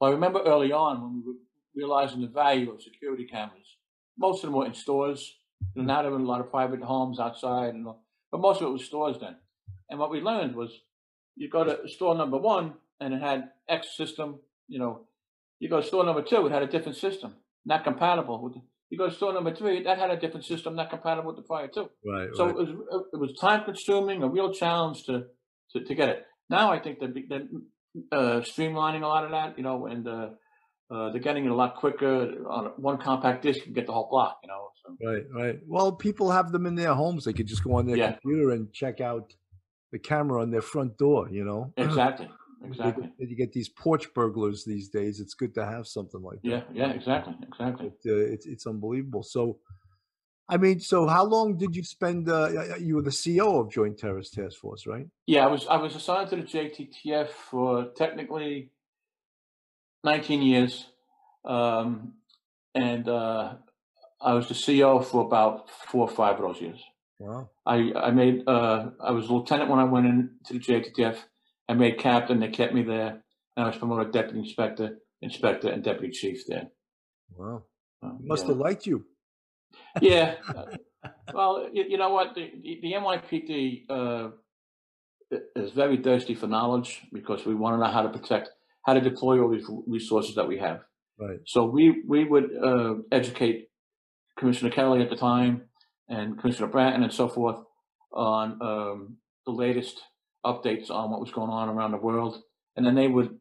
Well, I remember early on when we were realizing the value of security cameras. Most of them were in stores. Now there were a lot of private homes outside, and but most of it was stores then. And what we learned was, you go to store number one and it had X system. You go to store number two, it had a different system, not compatible with. You go to store number three, that had a different system, not compatible with the prior two. Right, So right. it was time consuming, a real challenge to get it. Now I think they're streamlining a lot of that, and they're getting it a lot quicker. On one compact disc, you can get the whole block. So Right, right. Well, people have them in their homes. They could just go on their yeah, computer and check out the camera on their front door, you know? exactly, They get exactly. you get these porch burglars these days. It's good to have something like that. Yeah, yeah, exactly, exactly. It's unbelievable. So, I mean, so how long did you spend, you were the CO of Joint Terrorist Task Force, right? Yeah, I was assigned to the JTTF for technically 19 years, um, and I was the CO for about 4 or 5 of those years. Wow. I was a lieutenant when I went into the JTTF. I made captain. They kept me there, and I was promoted deputy inspector, and deputy chief there. Wow. He must Yeah, have liked you. yeah. Well, you know what? The NYPD is very thirsty for knowledge because we want to know how to protect, how to deploy all these resources that we have. Right. So we would educate Commissioner Kelly at the time and Commissioner Bratton and so forth on the latest updates on what was going on around the world, and then they would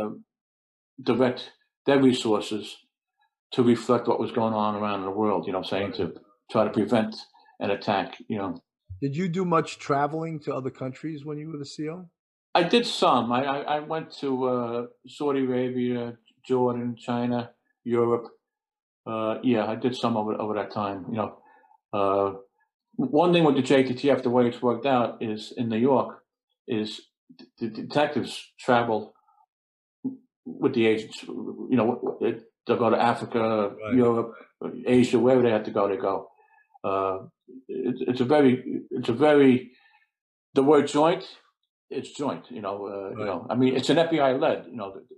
direct their resources to reflect what was going on around the world. Saying Right. to try to prevent an attack. Did you do much traveling to other countries when you were the CO? I did some. I went to Saudi Arabia, Jordan, China, Europe. Yeah, I did some over that time. Uh, One thing with the JTTF, the way it's worked out is in New York, is the detectives travel with the agents. They'll go to Africa, Right. Europe, Asia, wherever they have to go, they go. Uh, it's a very, the word joint, it's joint. Right. I mean, it's an FBI led.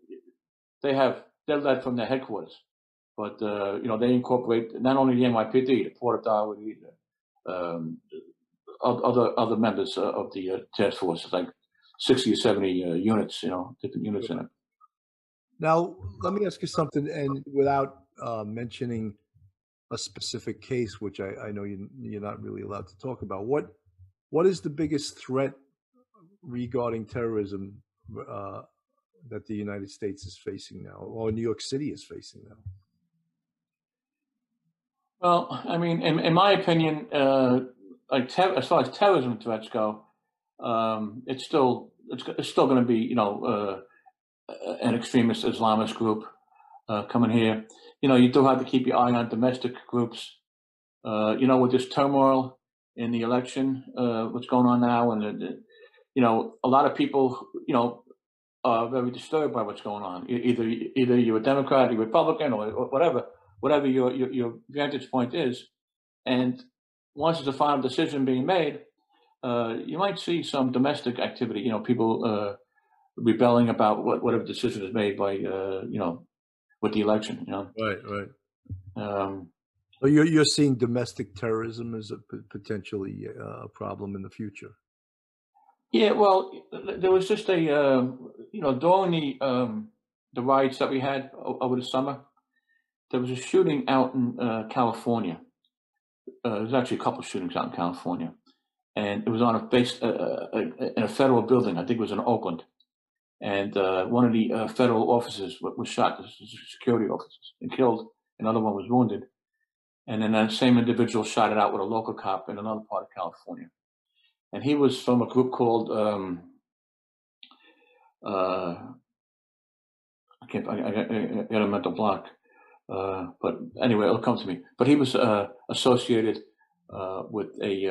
They're led from their headquarters, but they incorporate not only the NYPD, the Port Authority, um, other members of the task force, like 60 or 70 units, different units in it. Now, let me ask you something, and without mentioning a specific case, which I know you're not really allowed to talk about. What is the biggest threat regarding terrorism uh, that the United States is facing now, or New York City is facing now? Well, I mean, in my opinion, as far as terrorism threats go, it's still going to be an extremist Islamist group coming here. You do have to keep your eye on domestic groups. With this turmoil in the election, what's going on now, and a lot of people, are very disturbed by what's going on. Either you're a Democrat, you're Republican, or whatever your vantage point is. And once there's a final decision being made, you might see some domestic activity. People rebelling about whatever decision is made by with the election. Right, right. Um, So you're seeing domestic terrorism as a potentially a problem in the future. yeah, well, there was just during the riots that we had over the summer, there was a shooting out in California. There was actually a couple of shootings out in California, and it was on a base in a federal building. I think it was in Oakland, and one of the federal officers was shot, the security officers, and killed. Another one was wounded, and then that same individual shot it out with a local cop in another part of California. And he was from a group called uh, I can't. I got a mental block. But anyway, it'll come to me. But he was associated with a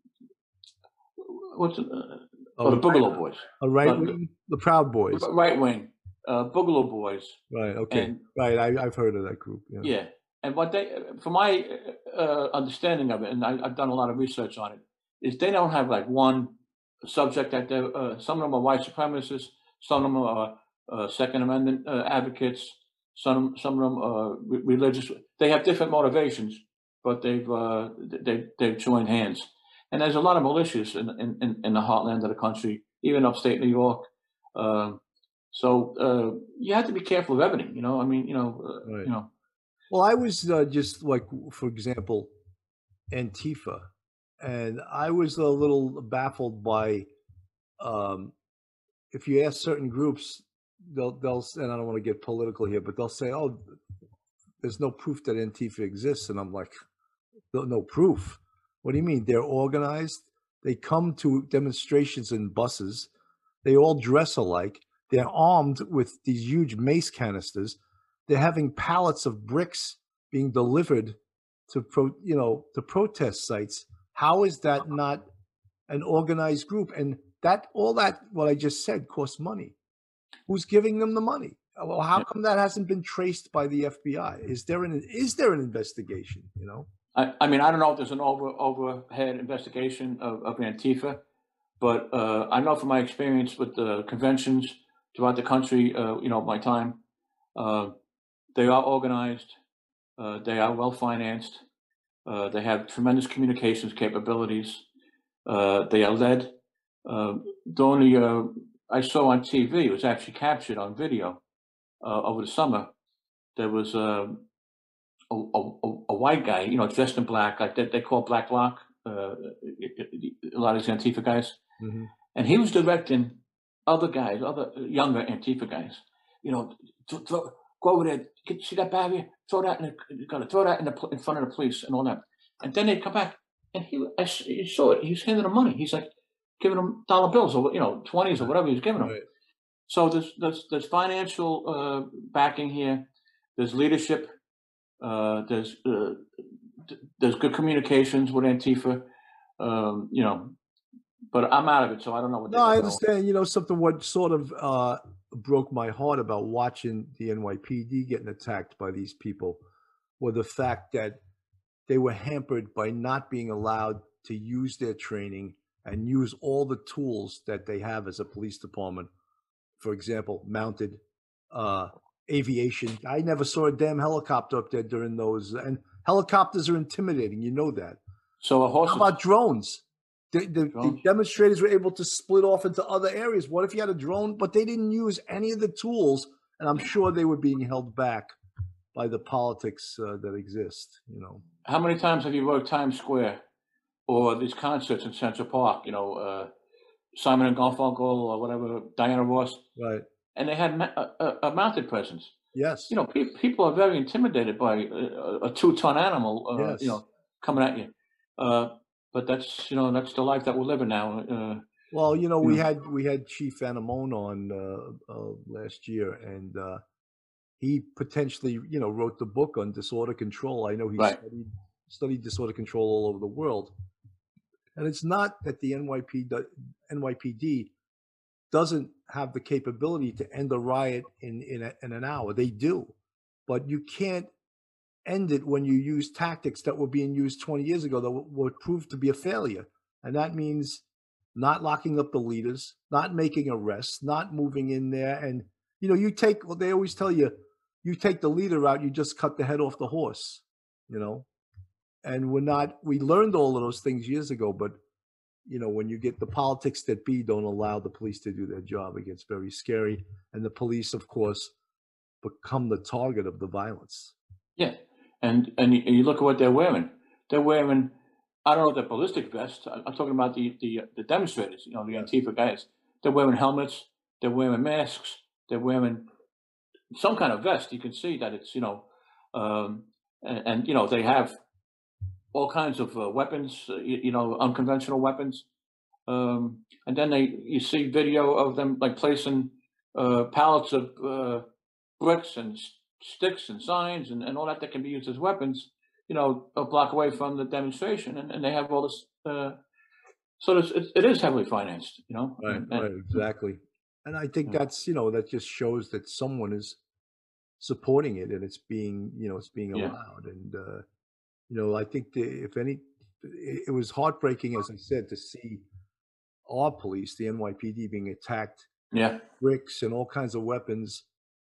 what's it, Oh, the Boogaloo Boys, a right uh, wing, the Proud Boys. right wing Boogaloo Boys, Right. Okay. and Right. I've heard of that group. Yeah. yeah, and what they, from my understanding of it, and I've done a lot of research on it, is they don't have like one subject that they're. Some of them are white supremacists. Some of them are Second Amendment advocates. Some of them are religious. They have different motivations, but they've joined hands. And there's a lot of militias in the heartland of the country, even upstate New York. Um, you have to be careful of everything. I mean, Right. Well, I was just like, for example, Antifa, and I was a little baffled by um, if you ask certain groups, they'll and I don't want to get political here, but they'll say, "Oh, there's no proof that Antifa exists," and I'm like, "No proof? What do you mean? They're organized. They come to demonstrations in buses. They all dress alike. They're armed with these huge mace canisters. They're having pallets of bricks being delivered to to protest sites. How is that not an organized group? And that all that what I just said costs money. Who's giving them the money? Well, how yeah. come that hasn't been traced by the FBI? Is there an investigation? I mean, I don't know if there's an overhead investigation of Antifa, but I know from my experience with the conventions throughout the country, my time, uh, they are organized, they are well financed, they have tremendous communications capabilities, they are led. The only I saw on TV, it was actually captured on video over the summer. There was a white guy, dressed in black, like they call black bloc, a lot of these Antifa guys, Mhm. and he was directing other guys, other younger Antifa guys, you know, go over there, see that barrier, throw that you gotta throw that in front of the police and all that, and then they come back, and you saw it, he's handing them money, he's like giving them dollar bills or 20s or Right, whatever he was giving them. right. So there's financial backing here, there's leadership, uh, there's uh, there's good communications with Antifa, you know, but I'm out of it, so I don't know what No, they got I going. understand. Something what sort of broke my heart about watching the NYPD getting attacked by these people were the fact that they were hampered by not being allowed to use their training and use all the tools that they have as a police department. For example, mounted uh, aviation. I never saw a damn helicopter up there during those. And helicopters are intimidating. You know that. So a How horse is about drones? The drones. demonstrators were able to split off into other areas. What if you had a drone, but they didn't use any of the tools? And I'm sure they were being held back by the politics that exist. How many times have you worked Times Square or these concerts in Central Park? Simon and Garfunkel or whatever, Diana Ross, Right. and they had a mounted presence. Yes. People are very intimidated by a 2-ton animal, Yes. coming at you. Uh, but that's the life that we're living now. Well, You we know, had Chief Anamone on last year, and he potentially, wrote the book on disorder control. I know he right? studied disorder control all over the world, and it's not that the NYPD doesn't have the capability to end a riot in an hour. They do, but you can't end it when you use tactics that were being used 20 years ago that would prove to be a failure. And that means not locking up the leaders, not making arrests, not moving in there. And, well, they always tell you, you take the leader out, you just cut the head off the horse, you know? And we learned all of those things years ago, but, when you get the politics that be don't allow the police to do their job, it gets very scary. And the police, of course, become the target of the violence. Yeah, and you look at what they're wearing. They're wearing, I don't know if they're ballistic vests. I'm talking about the demonstrators. The Yes. Antifa guys. They're wearing helmets. They're wearing masks. They're wearing some kind of vest. You can see that it's and they have all kinds of weapons. Unconventional weapons. And then you see video of them like placing pallets of bricks and sticks and signs and all that can be used as weapons, a block away from the demonstration, and they have all this. It is heavily financed, Right, right, exactly. And I think uh, that just shows that someone is supporting it and it's being yeah, allowed. And, I think if any, it was heartbreaking, as I said, to see our police, the NYPD, being attacked Yeah. bricks and all kinds of weapons.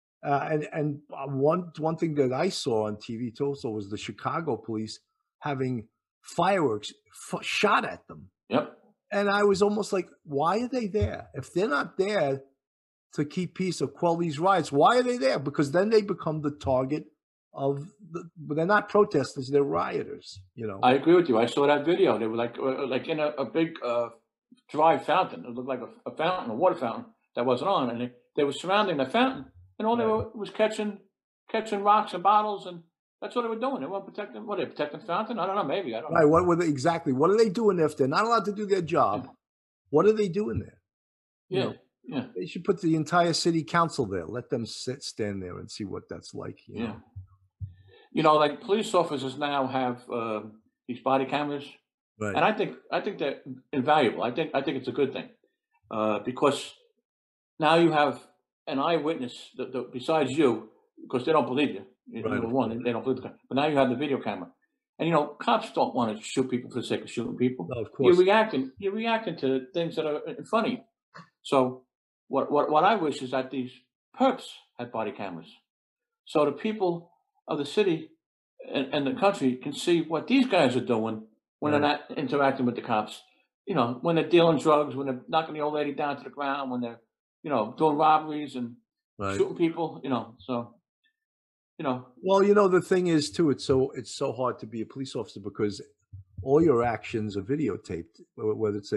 One thing that I saw on TV also was the Chicago police having fireworks shot at them, Yep. and I was almost like, why are they there? If they're not there to keep peace or quell these riots, why are they there? Because then they become the target of but they're not protesters, they're rioters, you know. I agree with you. I saw that video. They were like in a big dry fountain. It looked like a fountain, a water fountain that wasn't on, and they were surrounding the fountain, and all they Right. were was catching rocks and bottles, and that's what they were doing. They weren't protecting. What, they protecting the fountain? I don't know. Maybe I don't Right. know. What were they exactly? What are they doing there if they're not allowed to do their job? Yeah. What are they doing there? You Yeah. know, Yeah. they should put the entire city council there. Let them stand there and see what that's like. You Yeah. know. You know, like police officers now have these body cameras, Right. and I think they're invaluable. I think it's a good thing because now you have an eyewitness besides you, because they don't believe you. Right. Number one, they don't believe the guy. But now you have the video camera, and you know cops don't want to shoot people for the sake of shooting people. No, of You're course. reacting. You're reacting to things that are in front of you. So what I wish is that these perps had body cameras, so the people of the city and the country can see what these guys are doing when they're Right. not interacting with the cops. You know, when they're dealing drugs, when they're knocking the old lady down to the ground, when they're, doing robberies and Right. shooting people, so, you know, Well, the thing is too, it's so hard to be a police officer because all your actions are videotaped, whether it's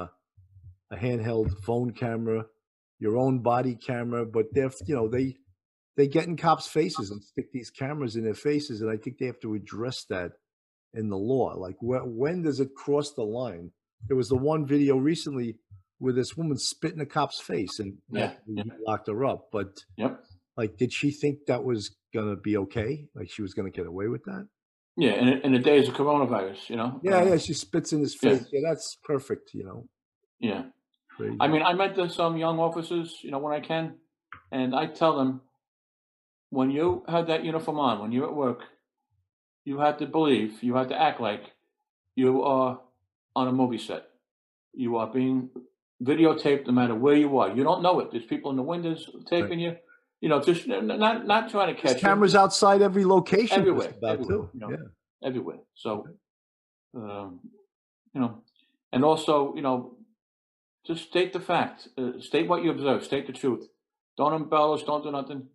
a handheld phone camera, your own body camera, but they get in cops' faces and stick these cameras in their faces, and I think they have to address that in the law. Like, when does it cross the line? There was the one video recently where this woman spit in a cop's face, and yeah, naturally yeah, he locked her up. But yep. like, did she think that was gonna be okay? Like, she was gonna get away with that? Yeah, in the days of coronavirus, Yeah, yeah. She spits in his yeah, face. Yeah, that's perfect. yeah. I Crazy. mean, I met some young officers, when I can, and I tell them, when you have that uniform on, when you're at work, you have to believe, you have to act like you are on a movie set. You are being videotaped no matter where you are. You don't know it. There's people in the windows Right. taping you. Just not trying to There's catch you. cameras outside every location just Everywhere, about everywhere. too. Yeah. Everywhere. So, um, you know, and also, just state the fact. State what you observe. State the truth. Don't embellish. Don't do nothing.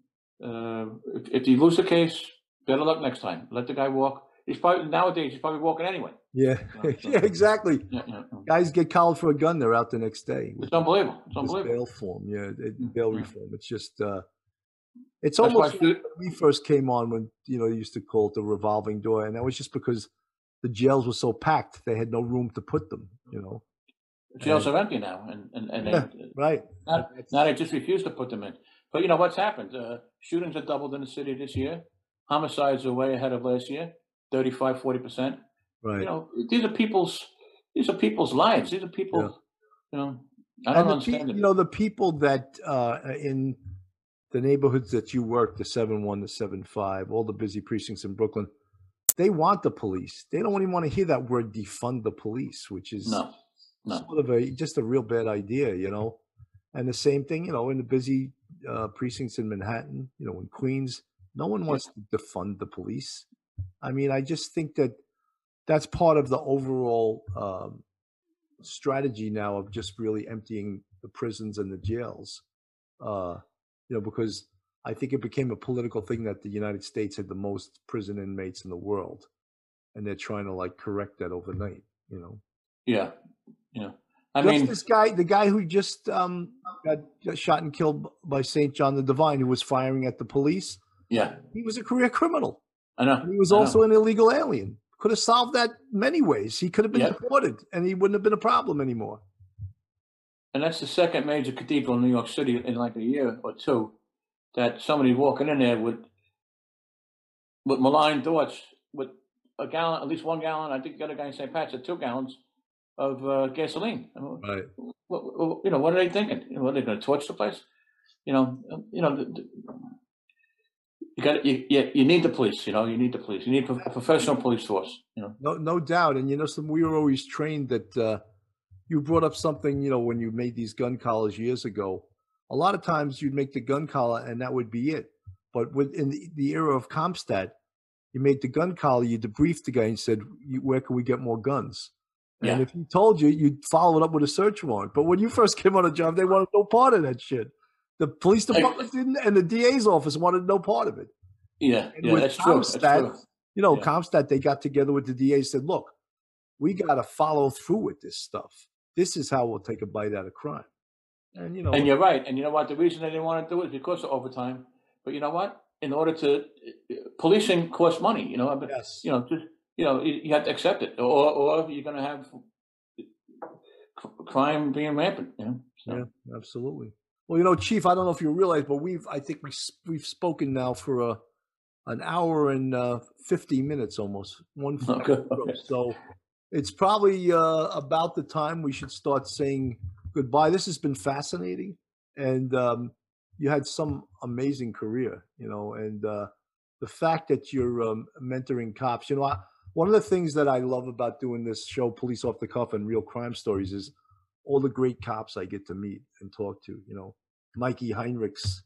If you lose the case, better luck next time. Let the guy walk. Nowadays he's probably walking anyway. Yeah. So, Yeah, exactly. yeah. Guys get collared for a gun, they're out the next day with It's unbelievable. It's this unbelievable. bail form. Yeah, Mm, bail yeah. reform. It's just it's That's why almost like shoot, when we first came on when they used to call it the revolving door, and that was just because the jails were so packed they had no room to put them. jails And are empty now, and yeah, they right. now, That's now they just refuse to put them in. But you know what's happened? Shootings have doubled in the city this year. Homicides are way ahead of last year, 35-40%. right. These are people's lives. These are Yeah. people. I don't And understand it. the people that in the neighborhoods that you work, the 7-1, the 7-5, all the busy precincts in Brooklyn, they want the police. They don't even want to hear that word defund the police, which is No, no. sort of just a real bad idea. And the same thing, in the busy precincts in Manhattan, in Queens, no one Yeah, wants to defund the police. I mean, I just think that that's part of the overall strategy now of just really emptying the prisons and the jails. Uh, because I think it became a political thing that the United States had the most prison inmates in the world, and they're trying to like correct that overnight. yeah, yeah. I Just mean, this guy, the guy who just got shot and killed by St. John the Divine, who was firing at the police. yeah. He was a career criminal. I know. He was I also know. an illegal alien. Could have solved that many ways. He could have been Yep. deported, and he wouldn't have been a problem anymore. And that's the second major cathedral in New York City in like a year or two that somebody walking in there with malign thoughts with a gallon, at least 1 gallon. I think the other guy in St. Pat's had 2 gallons of gasoline. I mean, Right. what are they thinking? Are they going to torch the place? You need the police. You need the police. You need a professional police force. No doubt. And we were always trained that you brought up something, when you made these gun collars years ago a lot of times you'd make the gun collar and that would be it. But within the era of CompStat, you made the gun collar, you debriefed the guy and said, where can we get more guns? And Yeah. if he told you, you'd follow it up with a search warrant. But when you first came on a job, they wanted no part of that shit. The police department didn't, and the DA's office wanted no part of it. Yeah. And Yeah. with That's true. That's CompStat, true. Yeah. CompStat, they got together with the DA and said, look, we got to follow through with this stuff. This is how we'll take a bite out of crime. And, And you're right. And you know what? The reason they didn't want to do it is because of overtime. But you know what? In order to policing costs money. yes. Just you have to accept it, or you're going to have crime being rampant. So. Yeah, absolutely. Well, Chief, I don't know if you realize, but I think we've spoken now for an hour and 50 minutes almost. Okay. So it's probably about the time we should start saying goodbye. This has been fascinating, and you had some amazing career, and the fact that you're mentoring cops. One of the things that I love about doing this show, Police Off the Cuff and Real Crime Stories, is all the great cops I get to meet and talk to. Mikey Heinrichs,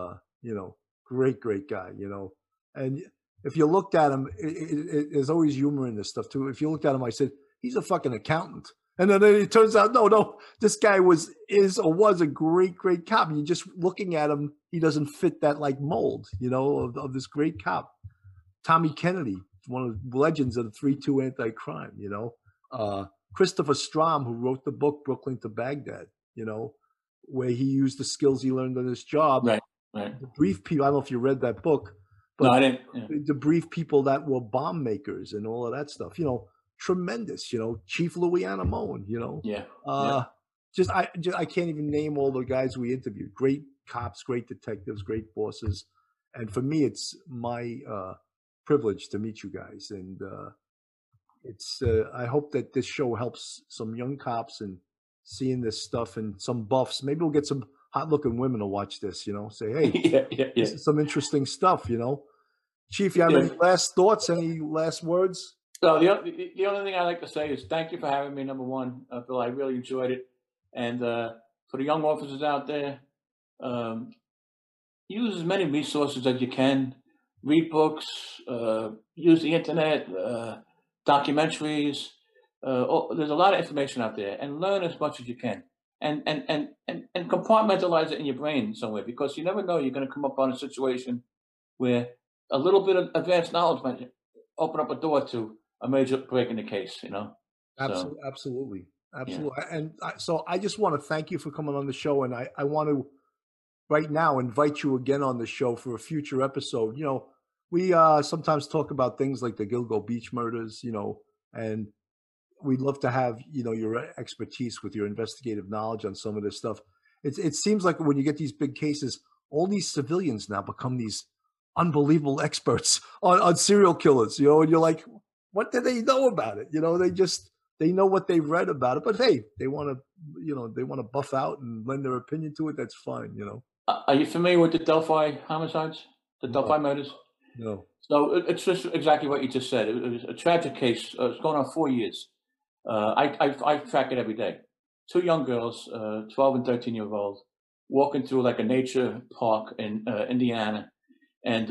great guy. And if you looked at him, there's always humor in this stuff too. If you looked at him, I said, he's a fucking accountant. And then it turns out, no, this guy was a great cop. And you're just looking at him, he doesn't fit that like mold, of this great cop. Tommy Kennedy, one of the legends of the 3-2 anti-crime, Christopher Strom, who wrote the book Brooklyn to Baghdad, where he used the skills he learned on his job. Right. To brief people. I don't know if you read that book, but no, I didn't. Yeah. To brief people that were bomb makers and all of that stuff. Tremendous. Chief Louis Anamone. Yeah. I can't even name all the guys we interviewed. Great cops, great detectives, great bosses, and for me, it's my privilege to meet you guys. And it's I hope that this show helps some young cops and seeing this stuff, and some buffs. Maybe we'll get some hot-looking women to watch this. Say, hey, this is some interesting stuff. Chief, you have any last thoughts? Any last words? So the only thing I like to say is thank you for having me. Number one, Bill, I really enjoyed it. And for the young officers out there, use as many resources as you can. Read books, use the internet, documentaries. There's a lot of information out there, and learn as much as you can. And compartmentalize it in your brain somewhere, because you never know, you're going to come up on a situation where a little bit of advanced knowledge might open up a door to a major break in the case. Absolutely. Yeah. And so I just want to thank you for coming on the show, and I want to right now invite you again on the show for a future episode. We sometimes talk about things like the Gilgo Beach murders, and we'd love to have, your expertise with your investigative knowledge on some of this stuff. It seems like when you get these big cases, all these civilians now become these unbelievable experts on serial killers, and you're like, what do they know about it? They know what they've read about it, but hey, they want to buff out and lend their opinion to it. That's fine. Are you familiar with the Delphi homicides, the Delphi murders? No. So it's just exactly what you just said. It was a tragic case. It's going on 4 years. I track it every day. 2 young girls, 12 and 13-year old, walking through like a nature park in Indiana, and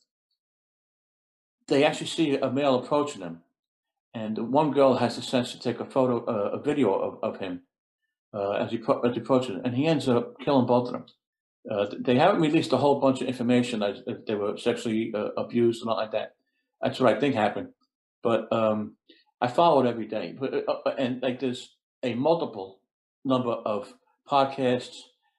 they actually see a male approaching them. And one girl has the sense to take a video of him as he approaches, and he ends up killing both of them. They haven't released a whole bunch of information as if they were sexually abused and all like that. That's what I think happened. But I follow it every day. And like there's a multiple number of podcasts,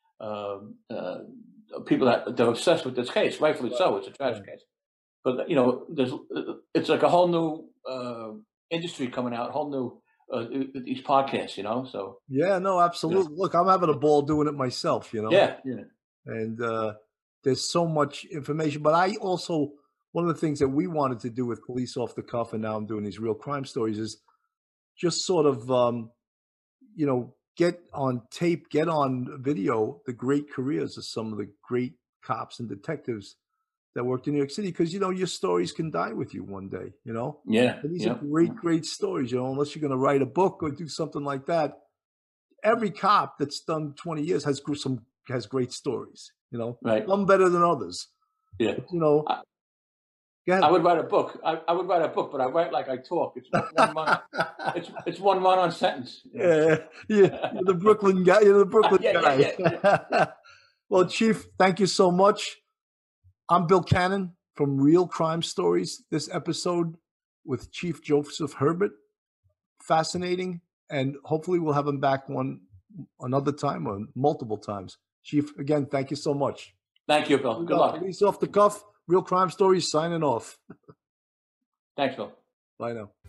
people that they're obsessed with this case, rightfully so. It's a tragic case. But it's like a whole new industry coming out, whole new these podcasts, So yeah, no, absolutely. Yeah. Look, I'm having a ball doing it myself, Yeah. And there's so much information. But I also, one of the things that we wanted to do with Police Off the Cuff, and now I'm doing these Real Crime Stories, is just sort of, get on tape, get on video the great careers of some of the great cops and detectives that worked in New York City, because your stories can die with you one day. Yeah. And these are great stories. Unless you're going to write a book or do something like that. Every cop that's done 20 years has some has great stories. You know, Right. some better than others. Yeah. But, you know, I, go ahead. I would write a book. I would write a book, but I write like I talk. It's one run. It's one run-on sentence. You know? Yeah, you're the Brooklyn guy. You're the Brooklyn Yeah. Well, Chief, thank you so much. I'm Bill Cannon from Real Crime Stories. This episode with Chief Joseph Herbert, fascinating, and hopefully we'll have him back another time or multiple times. Chief, again, thank you so much. Thank you, Bill. Good luck. Police Off the Cuff, Real Crime Stories, signing off. Thanks, Bill. Bye now.